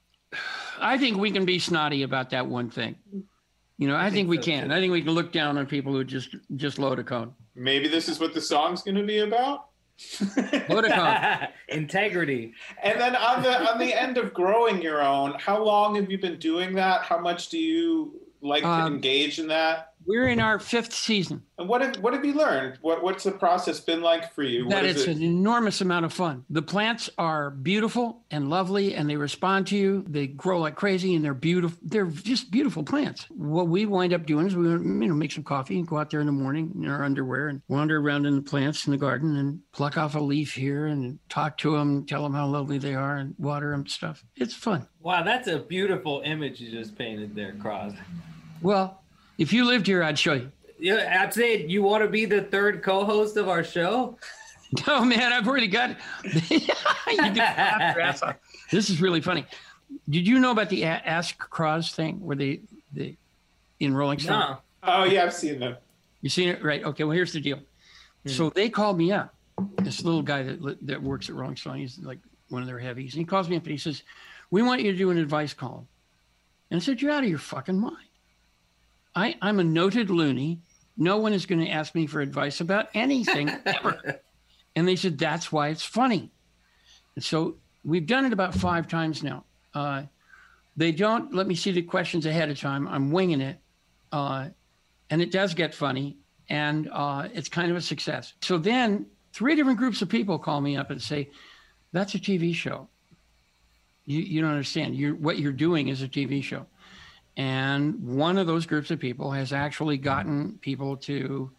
[SPEAKER 3] I think we can be snotty about that one thing. You know, I, think,
[SPEAKER 1] think
[SPEAKER 3] we
[SPEAKER 1] so,
[SPEAKER 3] can.
[SPEAKER 1] too.
[SPEAKER 3] I think we can look down on people who just just load a cone.
[SPEAKER 2] maybe this is what the song's going to be about.
[SPEAKER 3] Load a cone.
[SPEAKER 1] Integrity.
[SPEAKER 2] And then on the on the end of growing your own, how long have you been doing that? How much do you like to
[SPEAKER 3] Um,
[SPEAKER 2] engage in that?
[SPEAKER 3] We're in our fifth season.
[SPEAKER 2] And what have what have you learned? What what's the process been like for you?
[SPEAKER 3] That
[SPEAKER 2] What is
[SPEAKER 3] it's
[SPEAKER 2] it?
[SPEAKER 3] an enormous amount of fun. The plants are beautiful and lovely, and they respond to you. They grow like crazy, and they're beautiful. They're just beautiful plants. What we wind up doing is we, you know, make some coffee and go out there in the morning in our underwear and wander around in the plants in the garden and pluck off a leaf here and talk to them, tell them how lovely they are, and water them stuff. It's fun.
[SPEAKER 1] Wow, that's a beautiful image you just painted there, Cross.
[SPEAKER 3] Well, if you lived here, I'd show you.
[SPEAKER 1] Yeah, I'm saying you want to be the third co-host of our show?
[SPEAKER 3] No, man, I've already got. You can laugh your ass off. This is really funny. Did you know about the A- Ask Cross thing where they, they in Rolling Stone?
[SPEAKER 1] No.
[SPEAKER 2] Oh yeah, I've seen them.
[SPEAKER 3] You seen it, right? Okay. Well, here's the deal. So they called me up. This little guy that li- that works at Rolling Stone. He's like one of their heavies. And he calls me up and he says, "We want you to do an advice column." And I said, "You're out of your fucking mind. I, I'm a noted loony. No one is going to ask me for advice about anything ever." And they said, "That's why it's funny." And so we've done it about five times now. Uh, they don't let me see the questions ahead of time. I'm winging it. Uh, and it does get funny. And uh, it's kind of a success. So then three different groups of people call me up and say, "That's a T V show. You, you don't understand. You're, what you're doing is a T V show." And one of those groups of people has actually gotten people to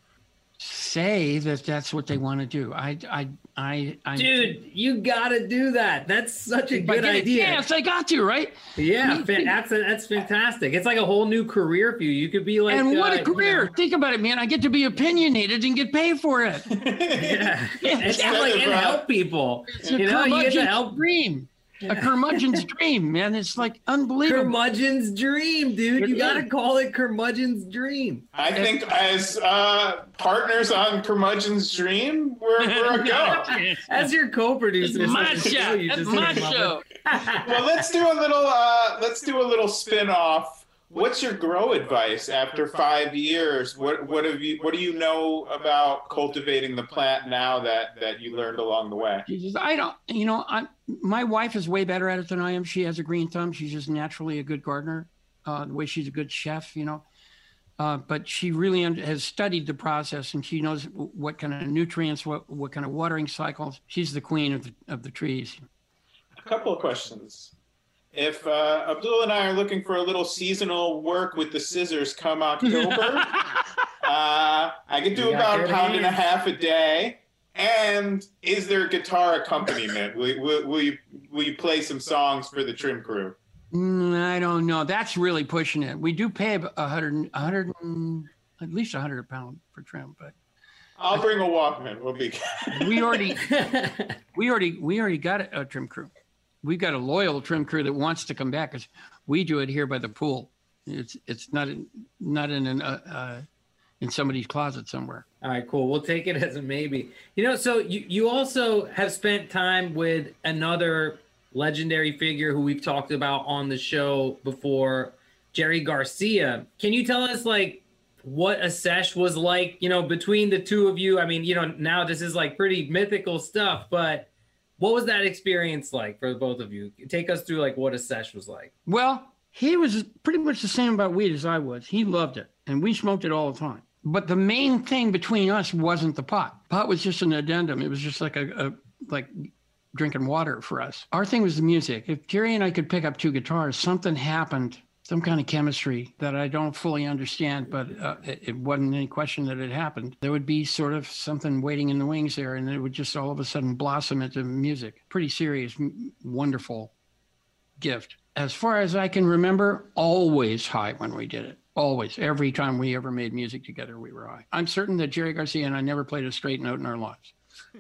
[SPEAKER 3] say that that's what they want to do. I, I, I, I
[SPEAKER 1] Dude, you gotta do that. That's such a
[SPEAKER 3] if I
[SPEAKER 1] good
[SPEAKER 3] get a
[SPEAKER 1] idea.
[SPEAKER 3] chance, I got to, right?
[SPEAKER 1] Yeah,
[SPEAKER 3] I mean,
[SPEAKER 1] fan- that's, that's fantastic. It's like a whole new career for you. You could be like,
[SPEAKER 3] And what
[SPEAKER 1] uh,
[SPEAKER 3] a
[SPEAKER 1] you
[SPEAKER 3] career.
[SPEAKER 1] know,
[SPEAKER 3] Think about it, man. I get to be opinionated and get paid for it.
[SPEAKER 1] yeah,
[SPEAKER 3] Yeah,
[SPEAKER 1] and,
[SPEAKER 3] it's
[SPEAKER 1] and, like, and
[SPEAKER 2] kind of, uh,
[SPEAKER 1] help people.
[SPEAKER 3] It's a
[SPEAKER 1] You know, you get to
[SPEAKER 3] curmudgeon's
[SPEAKER 1] help.
[SPEAKER 3] dream. A curmudgeon's dream, man. It's like unbelievable.
[SPEAKER 1] Curmudgeon's dream, dude.
[SPEAKER 3] It
[SPEAKER 1] You gotta
[SPEAKER 3] is.
[SPEAKER 1] call it Curmudgeon's dream.
[SPEAKER 2] I think as uh, partners on Curmudgeon's Dream, we're, we're a go.
[SPEAKER 1] As your co-producer,
[SPEAKER 3] It's my
[SPEAKER 1] so-
[SPEAKER 3] show.
[SPEAKER 1] you
[SPEAKER 3] That's
[SPEAKER 1] just
[SPEAKER 3] my
[SPEAKER 1] came up
[SPEAKER 3] show.
[SPEAKER 2] Well, let's do a little. Uh, let's do a little spin-off. What's your grow advice after five years? What what have you? What do you know about cultivating the plant now that that you learned along the way?
[SPEAKER 3] Jesus, I don't, you know, I, my wife is way better at it than I am. She has a green thumb. She's just naturally a good gardener, uh, the way she's a good chef, you know. Uh, but she really un- has studied the process, and she knows w- what kind of nutrients, what what kind of watering cycles. She's the queen of the, of the trees.
[SPEAKER 2] A couple of questions. If uh, Abdul and I are looking for a little seasonal work with the scissors come October, uh, I could do
[SPEAKER 1] You got
[SPEAKER 2] about a
[SPEAKER 1] good
[SPEAKER 2] pound and a
[SPEAKER 1] hands.
[SPEAKER 2] half a day. And is there guitar accompaniment? Will, will, will you will you play some songs for the trim crew?
[SPEAKER 3] Mm, I don't know. That's really pushing it. We do pay a hundred, a hundred, and- at least a hundred a pound for trim, but
[SPEAKER 2] I'll bring a Walkman. We'll be.
[SPEAKER 3] we already, we already, we already got a, a trim crew. We've got a loyal trim crew that wants to come back because we do it here by the pool. It's it's not in, not in an uh, uh, in somebody's closet somewhere.
[SPEAKER 1] All right, cool. We'll take it as a maybe. You know, so you, you also have spent time with another legendary figure who we've talked about on the show before, Jerry Garcia. Can you tell us, like, what a sesh was like, you know, between the two of you? I mean, you know, now this is like pretty mythical stuff, but what was that experience like for both of you? Take us through like what a sesh was like.
[SPEAKER 3] Well, He was pretty much the same about weed as I was. He loved it, and we smoked it all the time. But the main thing between us wasn't the pot. Pot was just an addendum. It was just like a, a like drinking water for us. Our thing was the music. If Jerry and I could pick up two guitars, something happened, some kind of chemistry that I don't fully understand, but uh, it, it wasn't any question that it happened. There would be sort of something waiting in the wings there, and it would just all of a sudden blossom into music. Pretty serious, m- wonderful gift. As far as I can remember, always high when we did it. Always. Every time we ever made music together, we were high. I'm certain that Jerry Garcia and I never played a straight note in our lives.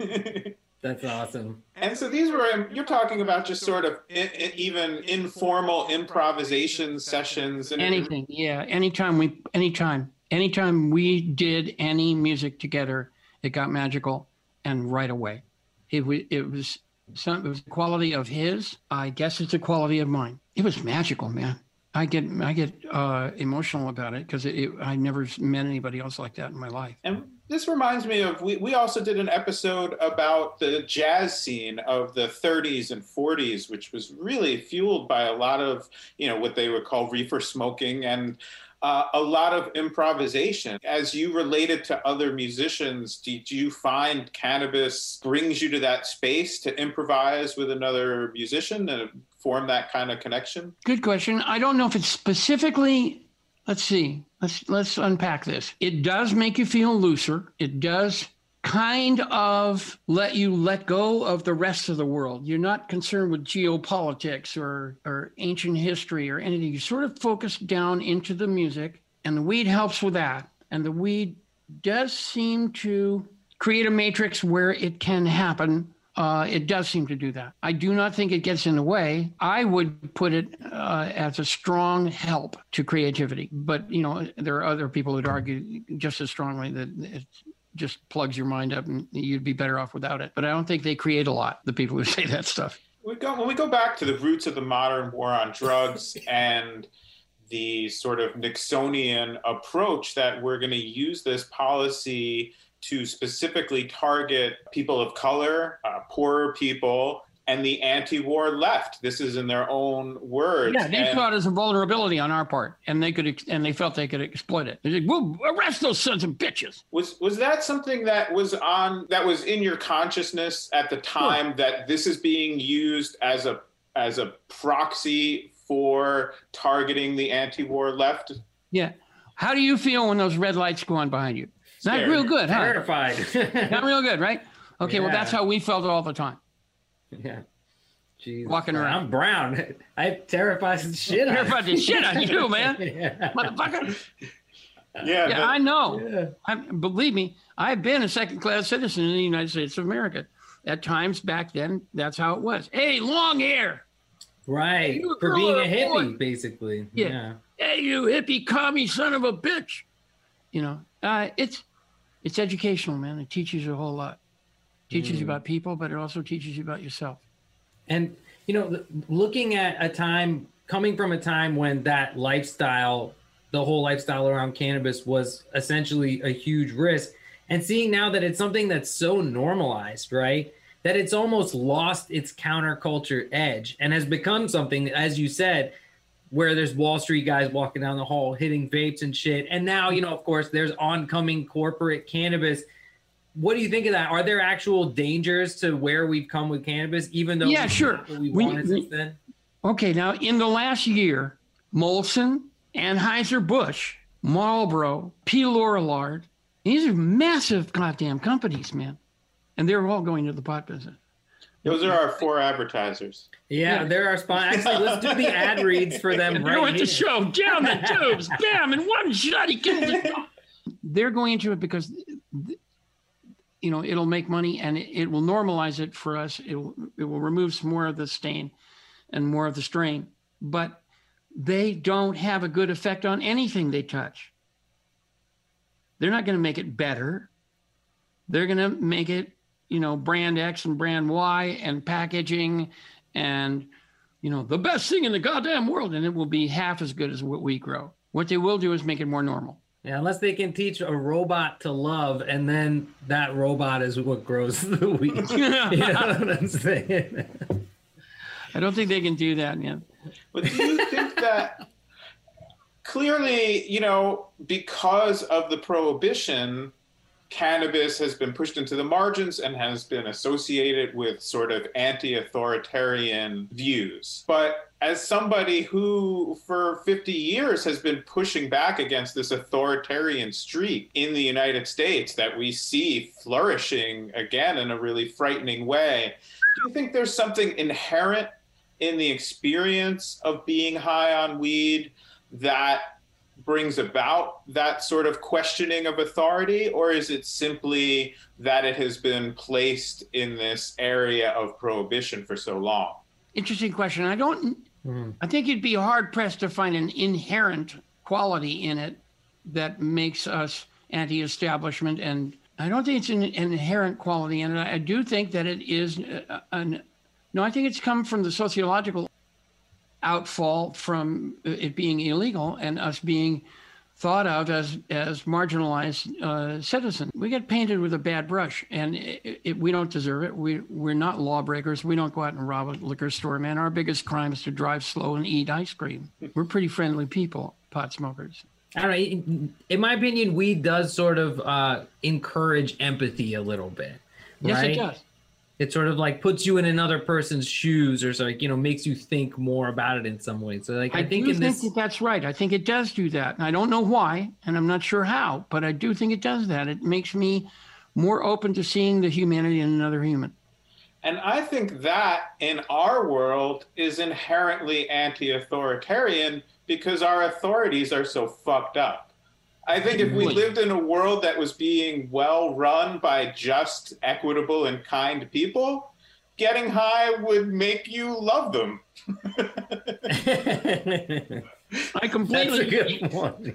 [SPEAKER 1] That's awesome.
[SPEAKER 2] And so these were, you're talking about just sort of I- I- even informal improvisation sessions. And
[SPEAKER 3] Anything, yeah. Anytime we, anytime, anytime we did any music together, it got magical, and right away. It, w- it was some, it was the quality of his. I guess it's the quality of mine. It was magical, man. I get I get uh, emotional about it because it, it, I never met anybody else like that in my life.
[SPEAKER 2] And this reminds me of, we, we also did an episode about the jazz scene of the thirties and forties, which was really fueled by a lot of, you know, what they would call reefer smoking and uh, a lot of improvisation. As you related to other musicians, did you find cannabis brings you to that space to improvise with another musician and form that kind of connection?
[SPEAKER 3] Good question. I don't know if it's specifically, let's see, let's let's unpack this. It does make you feel looser. It does kind of let you let go of the rest of the world. You're not concerned with geopolitics or, or ancient history or anything. You sort of focus down into the music, and the weed helps with that. And the weed does seem to create a matrix where it can happen. Uh, it does seem to do that. I do not think it gets in the way. I would put it uh, as a strong help to creativity. But, you know, there are other people who'd argue just as strongly that it just plugs your mind up and you'd be better off without it. But I don't think they create a lot, the people who say that stuff.
[SPEAKER 2] We go, when we go back to the roots of the modern war on drugs and the sort of Nixonian approach that we're going to use this policy to specifically target people of color, uh, poorer people, and the anti-war left. This is in their own words.
[SPEAKER 3] Yeah, they
[SPEAKER 2] and
[SPEAKER 3] saw it as a vulnerability on our part, and they could, and they felt they could exploit it. They said, "We'll arrest those sons of bitches."
[SPEAKER 2] Was was that something that was on that was in your consciousness at the time, sure, that this is being used as a as a proxy for targeting the anti-war left?
[SPEAKER 3] Yeah. How do you feel when those red lights go on behind you? Not real good, huh?
[SPEAKER 1] Terrified.
[SPEAKER 3] Not real good, right? Okay,
[SPEAKER 1] Yeah.
[SPEAKER 3] Well, that's how we felt all the time.
[SPEAKER 1] Yeah. Jeez.
[SPEAKER 3] Walking around.
[SPEAKER 1] I'm brown. I terrified the shit out of
[SPEAKER 3] Terrified the shit out of you, man.
[SPEAKER 1] Yeah.
[SPEAKER 3] Motherfucker.
[SPEAKER 2] Yeah,
[SPEAKER 3] Yeah,
[SPEAKER 2] but-
[SPEAKER 3] I know.
[SPEAKER 1] Yeah.
[SPEAKER 3] I, believe me, I've been a second-class citizen in the United States of America. At times back then, that's how it was. Hey, long hair.
[SPEAKER 1] Right.
[SPEAKER 3] You
[SPEAKER 1] For
[SPEAKER 3] girl
[SPEAKER 1] being
[SPEAKER 3] or
[SPEAKER 1] a hippie,
[SPEAKER 3] boy?
[SPEAKER 1] basically.
[SPEAKER 3] Yeah.
[SPEAKER 1] Yeah.
[SPEAKER 3] Hey, you hippie commie son of a bitch. You know, uh, it's it's educational, man. It teaches you a whole lot. It teaches you about people, but it also teaches you about yourself.
[SPEAKER 1] And, you know, th- looking at a time, coming from a time when that lifestyle, the whole lifestyle around cannabis was essentially a huge risk, and seeing now that it's something that's so normalized, right? That it's almost lost its counterculture edge and has become something, as you said, where there's Wall Street guys walking down the hall hitting vapes and shit. And now, you know, of course, there's oncoming corporate cannabis. What do you think of that? Are there actual dangers to where we've come with cannabis, even though
[SPEAKER 3] Yeah,
[SPEAKER 1] we've
[SPEAKER 3] sure.
[SPEAKER 1] got what we
[SPEAKER 3] We-
[SPEAKER 1] wanted
[SPEAKER 3] we-
[SPEAKER 1] since then?
[SPEAKER 3] Okay, now in the last year, Molson, Anheuser-Busch, Marlboro, P. Lorillard, these are massive goddamn companies, man. And they're all going to the pot business.
[SPEAKER 2] Those are our four advertisers.
[SPEAKER 1] Yeah,
[SPEAKER 3] Yeah.
[SPEAKER 1] there are spon- Actually, let's do the ad reads for them
[SPEAKER 3] They're
[SPEAKER 1] right
[SPEAKER 3] at the
[SPEAKER 1] here.
[SPEAKER 3] show, down the tubes, bam, in one shot, he kills it. They're going into it because, you know, it'll make money and it, it will normalize it for us. It will, it will remove some more of the stain and more of the strain. But they don't have a good effect on anything they touch. They're not going to make it better. They're going to make it, you know, brand X and brand Y and packaging and, you know, the best thing in the goddamn world. And it will be half as good as what we grow. What they will do is make it more normal.
[SPEAKER 1] Yeah, unless they can teach a robot to love, and then that robot is what grows the weed. You know what I'm saying?
[SPEAKER 3] I don't think they can do that, man.
[SPEAKER 2] But do you think that clearly, you know, because of the prohibition, cannabis has been pushed into the margins and has been associated with sort of anti-authoritarian views. But as somebody who for fifty years has been pushing back against this authoritarian streak in the United States that we see flourishing again in a really frightening way, do you think there's something inherent in the experience of being high on weed that brings about that sort of questioning of authority, or is it simply that it has been placed in this area of prohibition for so long?
[SPEAKER 3] Interesting question. I don't, mm. I think you'd be hard pressed to find an inherent quality in it that makes us anti-establishment. And I don't think it's an, an inherent quality in it. I do think that it is an, no, I think it's come from the sociological outfall from it being illegal and us being thought of as as marginalized uh, citizens. We get painted with a bad brush, and it, it, we don't deserve it. We we're not lawbreakers. We don't go out and rob a liquor store, man. Our biggest crime is to drive slow and eat ice cream. We're pretty friendly people, pot smokers.
[SPEAKER 1] I don't know. In, in my opinion, weed does sort of uh, encourage empathy a little bit.
[SPEAKER 3] Yes,
[SPEAKER 1] right?
[SPEAKER 3] it does.
[SPEAKER 1] It sort of like puts you in another person's shoes, or so like, you know, makes you think more about it in some way. So like, I,
[SPEAKER 3] I
[SPEAKER 1] think
[SPEAKER 3] do
[SPEAKER 1] in
[SPEAKER 3] think
[SPEAKER 1] this,
[SPEAKER 3] that that's right. I think it does do that. And I don't know why, and I'm not sure how, but I do think it does that. It makes me more open to seeing the humanity in another human.
[SPEAKER 2] And I think that in our world is inherently anti-authoritarian because our authorities are so fucked up. I think if we lived in a world that was being well run by just, equitable, and kind people, getting high would make you love them.
[SPEAKER 3] I completely
[SPEAKER 1] That's a good one.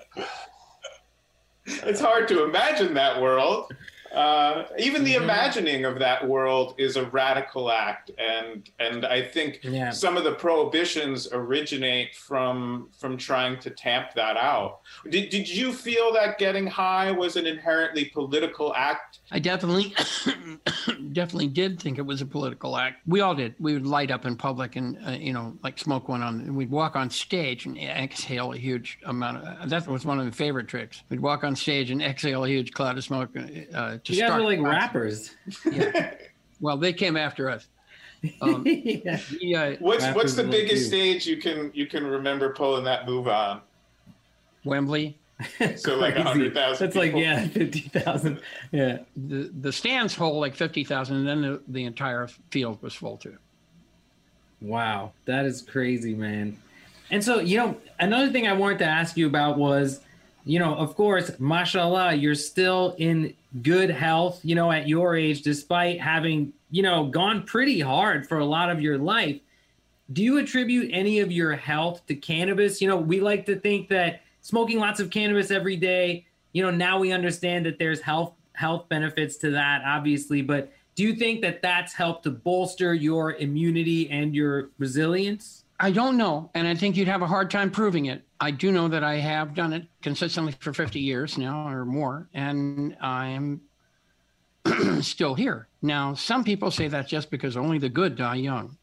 [SPEAKER 2] It's hard to imagine that world. Uh, even the
[SPEAKER 1] Mm-hmm.
[SPEAKER 2] imagining of that world is a radical act, and and I think
[SPEAKER 1] Yeah.
[SPEAKER 2] some of the prohibitions originate from from trying to tamp that out. Did did you feel that getting high was an inherently political act?
[SPEAKER 3] I definitely, definitely did think it was a political act. We all did. We would light up in public and, uh, you know, like smoke one on, and we'd walk on stage and exhale a huge amount of, that was one of my favorite tricks. We'd walk on stage and exhale a huge cloud of smoke. Uh, to
[SPEAKER 1] You guys
[SPEAKER 3] start
[SPEAKER 1] are like
[SPEAKER 3] the concert.
[SPEAKER 1] rappers.
[SPEAKER 3] Yeah. Well, they came after us. Um,
[SPEAKER 1] Yeah.
[SPEAKER 3] we, uh,
[SPEAKER 2] What's
[SPEAKER 1] Rappers
[SPEAKER 2] what's the
[SPEAKER 1] like
[SPEAKER 2] biggest
[SPEAKER 1] you.
[SPEAKER 2] stage you can you can remember pulling that move on?
[SPEAKER 3] Wembley.
[SPEAKER 2] So like
[SPEAKER 1] Crazy.
[SPEAKER 2] a hundred thousand.
[SPEAKER 1] That's like, yeah, fifty thousand. Yeah.
[SPEAKER 3] The, the stands hold like fifty thousand, and then the, the entire field was full too.
[SPEAKER 1] Wow, that is crazy, man. And so, you know, another thing I wanted to ask you about was, you know, of course, mashallah, you're still in good health, you know, at your age, despite having, you know, gone pretty hard for a lot of your life. Do you attribute any of your health to cannabis? You know, we like to think that smoking lots of cannabis every day, you know, now we understand that there's health health benefits to that, obviously, but do you think that that's helped to bolster your immunity and your resilience?
[SPEAKER 3] I don't know, and I think you'd have a hard time proving it. I do know that I have done it consistently for fifty years now or more, and I'm still here. Now, some people say that's just because only the good die young.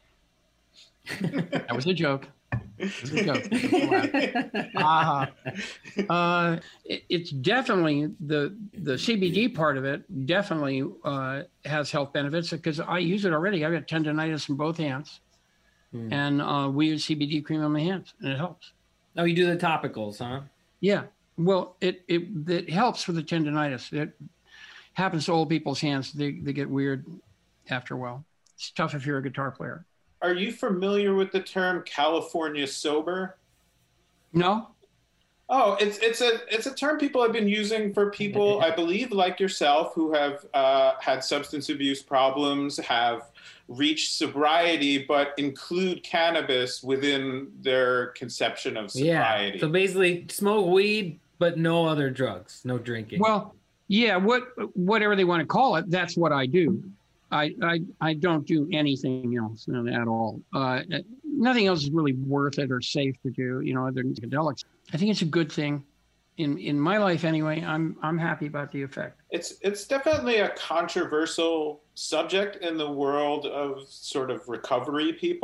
[SPEAKER 3] That was a joke. It was a joke. uh, uh, it, it's definitely the the C B D part of it definitely uh, has health benefits because I use it already. I've got tendonitis in both hands. Mm. And uh, we use C B D cream on my hands, and it helps.
[SPEAKER 1] Oh, you do the topicals, huh?
[SPEAKER 3] Yeah. Well, it it, it helps with the tendonitis. It happens to old people's hands. They they get weird after a while. It's tough if you're a guitar player.
[SPEAKER 2] Are you familiar with the term California sober?
[SPEAKER 3] No.
[SPEAKER 2] Oh, it's it's a it's a term people have been using for people, I believe, like yourself, who have uh, had substance abuse problems, have reached sobriety, but include cannabis within their conception of sobriety.
[SPEAKER 1] Yeah. So basically, smoke weed, but no other drugs, no drinking.
[SPEAKER 3] Well, yeah, what whatever they want to call it, that's what I do. I I, I don't do anything else at all. Uh, nothing else is really worth it or safe to do, you know, other than psychedelics. I think it's a good thing. In in my life anyway, I'm I'm happy about the effect.
[SPEAKER 2] It's it's definitely a controversial subject in the world of sort of recovery people.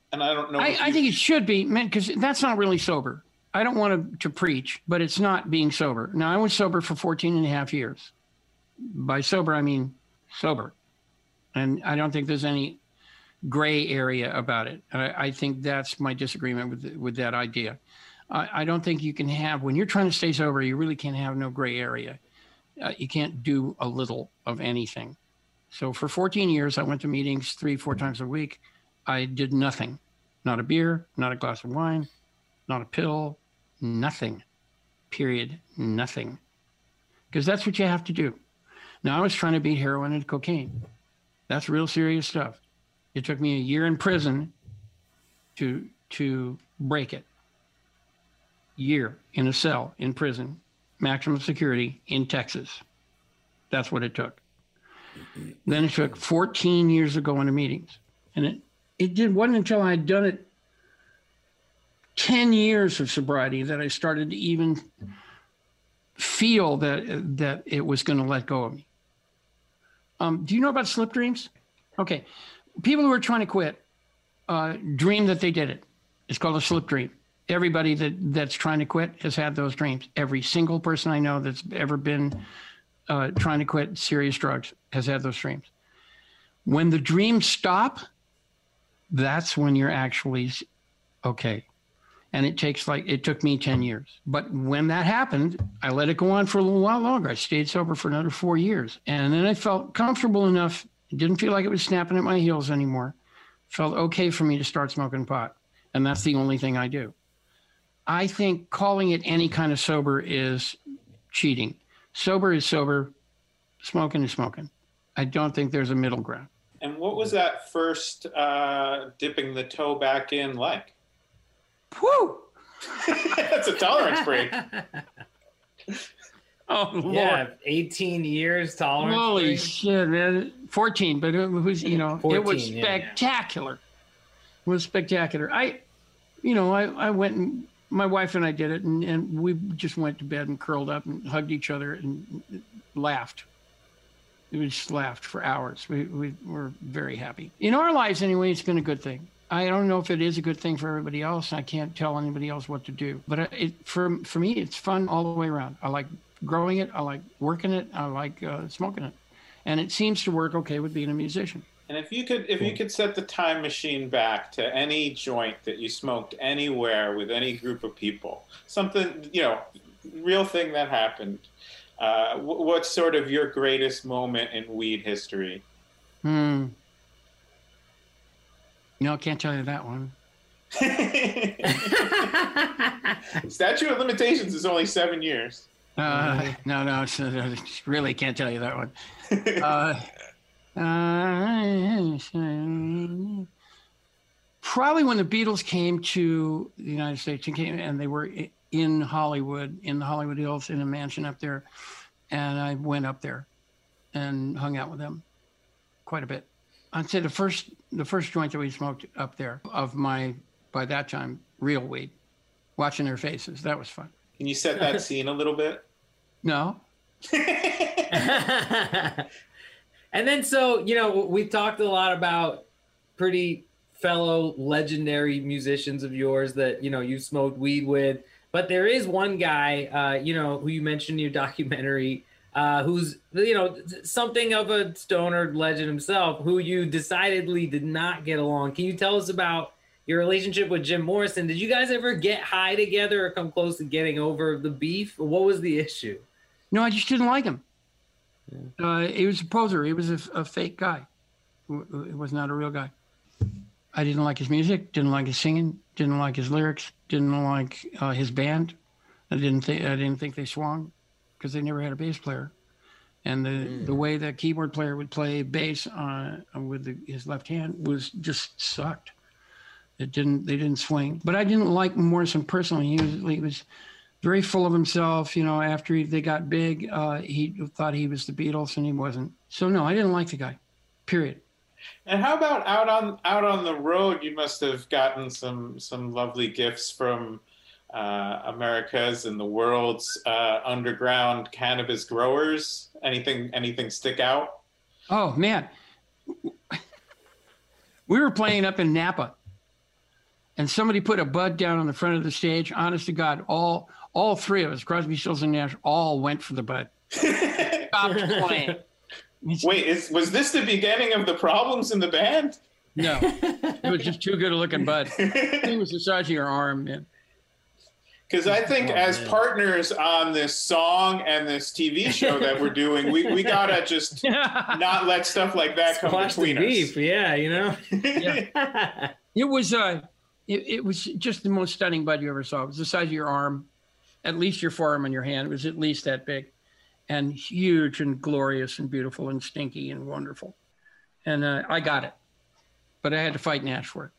[SPEAKER 2] And I don't know.
[SPEAKER 3] I,
[SPEAKER 2] if
[SPEAKER 3] I
[SPEAKER 2] you-
[SPEAKER 3] think it should be, man, because that's not really sober. I don't want to, to preach, but it's not being sober. Now, I was sober for fourteen and a half years. By sober, I mean sober. And I don't think there's any gray area about it. I, I think that's my disagreement with with that idea. I, I don't think you can have, when you're trying to stay sober, you really can't have no gray area. Uh, you can't do a little of anything. So for fourteen years, I went to meetings three, four times a week. I did nothing. Not a beer, not a glass of wine, not a pill, nothing. Period. Nothing. Because that's what you have to do. Now, I was trying to beat heroin and cocaine. That's real serious stuff. It took me a year in prison to to break it. Year in a cell in prison, maximum security in Texas. That's what it took. Then it took fourteen years of going to meetings. And it, it did, wasn't until I had done it ten years of sobriety that I started to even feel that that it was going to let go of me. Um, do you know about slip dreams? Okay. People who are trying to quit uh, dream that they did it. It's called a slip dream. Everybody that, that's trying to quit has had those dreams. Every single person I know that's ever been uh, trying to quit serious drugs has had those dreams. When the dreams stop, that's when you're actually okay. And it takes like, it took me ten years. But when that happened, I let it go on for a little while longer. I stayed sober for another four years. And then I felt comfortable enough. It didn't feel like it was snapping at my heels anymore. It felt okay for me to start smoking pot. And that's the only thing I do. I think calling it any kind of sober is cheating. Sober is sober. Smoking is smoking. I don't think there's a middle ground.
[SPEAKER 2] And what was that first uh, dipping the toe back in like?
[SPEAKER 3] Whew!
[SPEAKER 2] That's a tolerance break.
[SPEAKER 3] Oh, Lord.
[SPEAKER 1] Yeah, eighteen years tolerance.
[SPEAKER 3] Holy
[SPEAKER 1] free.
[SPEAKER 3] shit, man. fourteen, but it was, you know, it was
[SPEAKER 1] fourteen, yeah, yeah.
[SPEAKER 3] spectacular. It was spectacular. I, you know, I, I went and my wife and I did it, and, and we just went to bed and curled up and hugged each other and laughed. We just laughed for hours. We, we were very happy. In our lives, anyway, it's been a good thing. I don't know if it is a good thing for everybody else. I can't tell anybody else what to do. But it, for for me, it's fun all the way around. I like growing it. I like working it. I like uh, smoking it. And it seems to work okay with being a musician.
[SPEAKER 2] And if you could, if you could set the time machine back to any joint that you smoked anywhere with any group of people, something, you know, real thing that happened, uh, what's sort of your greatest moment in weed history?
[SPEAKER 3] Hmm. No, I can't tell you that one.
[SPEAKER 2] Statute of limitations is only seven years.
[SPEAKER 3] Uh, no, no, it's, uh, really can't tell you that one. Uh, uh, probably when the Beatles came to the United States and, came, and they were in Hollywood, in the Hollywood Hills, in a mansion up there, and I went up there and hung out with them quite a bit. I'd say the first the first joint that we smoked up there of my, by that time, real weed, watching their faces, that was fun.
[SPEAKER 2] Can you set that scene a little bit?
[SPEAKER 3] No.
[SPEAKER 1] And then, so, you know, we've talked a lot about pretty fellow legendary musicians of yours that, you know, you smoked weed with. But there is one guy, uh, you know, who you mentioned in your documentary, uh, who's, you know, something of a stoner legend himself, who you decidedly did not get along. Can you tell us about your relationship with Jim Morrison? Did you guys ever get high together or come close to getting over the beef? What was the issue?
[SPEAKER 3] No, I just didn't like him. Yeah. Uh, he was a poser. He was a, a fake guy. It was not a real guy. I didn't like his music, didn't like his singing, didn't like his lyrics, didn't like uh, his band. I didn't think I didn't think they swung because they never had a bass player. And the, mm. the way the keyboard player would play bass uh, with the, his left hand was just sucked. It didn't. They didn't swing. But I didn't like Morrison personally. He was he was very full of himself. You know, after he, they got big, uh, he thought he was the Beatles, and he wasn't. So no, I didn't like the guy. Period.
[SPEAKER 2] And how about out on out on the road? You must have gotten some some lovely gifts from uh, America's and the world's uh, underground cannabis growers. Anything anything stick out?
[SPEAKER 3] Oh man, we were playing up in Napa. and somebody put a bud down on the front of the stage. Honest to God, all all three of us, Crosby, Stills, and Nash, all went for the bud. Stopped playing.
[SPEAKER 6] Wait, is, was this the beginning of the problems in the band?
[SPEAKER 3] No, it was just too good a looking bud. It was the size of your arm, man.
[SPEAKER 6] Because I think
[SPEAKER 1] Oh,
[SPEAKER 6] as
[SPEAKER 1] man.
[SPEAKER 6] partners on this song and this T V show that we're doing, we, we gotta just not let stuff like that come
[SPEAKER 1] Squash the
[SPEAKER 6] between
[SPEAKER 1] beef,
[SPEAKER 6] us.
[SPEAKER 1] yeah, you know.
[SPEAKER 3] Yeah. It was uh, it, it was just the most stunning bud you ever saw. It was the size of your arm, at least your forearm and your hand. It was at least that big, and huge and glorious and beautiful and stinky and wonderful. And uh, I got it, but I had to fight Nash for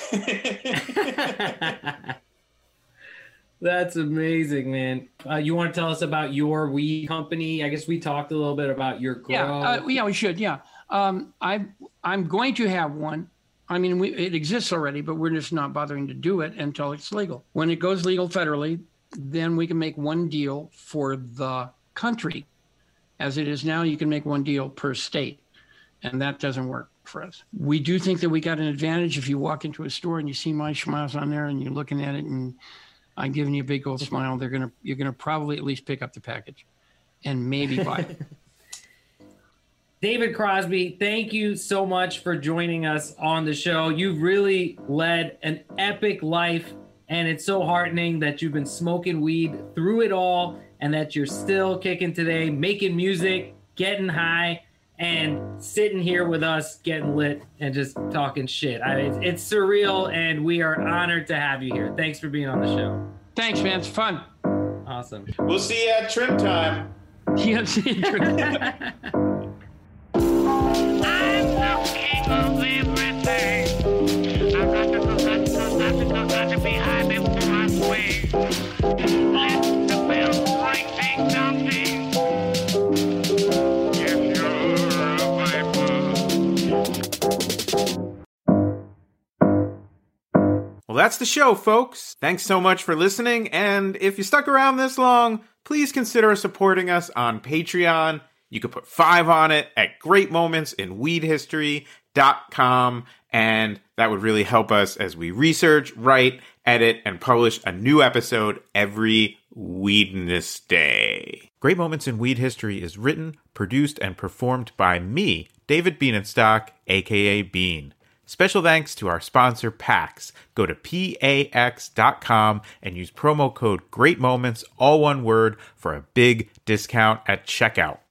[SPEAKER 3] it.
[SPEAKER 1] That's amazing, man. Uh, you want to tell us about your weed company? I guess we talked a little bit about your grow.
[SPEAKER 3] Yeah, uh, yeah, we should. Yeah, um, I I'm going to have one. I mean, we, it exists already, but we're just not bothering to do it until it's legal. When it goes legal federally, then we can make one deal for the country. As it is now, you can make one deal per state, and that doesn't work for us. We do think that we got an advantage if you walk into a store and you see my schmiles on there and you're looking at it and I'm giving you a big old smile. They're gonna, you're gonna probably at least pick up the package, and maybe buy it.
[SPEAKER 1] David Crosby, thank you so much for joining us on the show. You've really led an epic life, and it's so heartening that you've been smoking weed through it all, and that you're still kicking today, making music, getting high, and sitting here with us, getting lit, and just talking shit. I, it's, it's surreal, and we are honored to have you here. Thanks for being on the show.
[SPEAKER 3] Thanks, man. It's fun.
[SPEAKER 1] Awesome.
[SPEAKER 6] We'll see you at trim time.
[SPEAKER 3] Yes.
[SPEAKER 7] I'm the king of everything. I've got to, got to, got to, got to be high before I swing. Let the bells ring, ding, dong, ding. If you're a viper.
[SPEAKER 2] Well, that's the show, folks. Thanks so much for listening, and if you stuck around this long, please consider supporting us on Patreon. You could put five on it at great moments in weed history dot com, and that would really help us as we research, write, edit, and publish a new episode every Weedness Day. Great Moments in Weed History is written, produced, and performed by me, David Bienenstock, aka Bean. Special thanks to our sponsor, PAX. Go to pax dot com and use promo code GREATMOMENTS, all one word, for a big discount at checkout.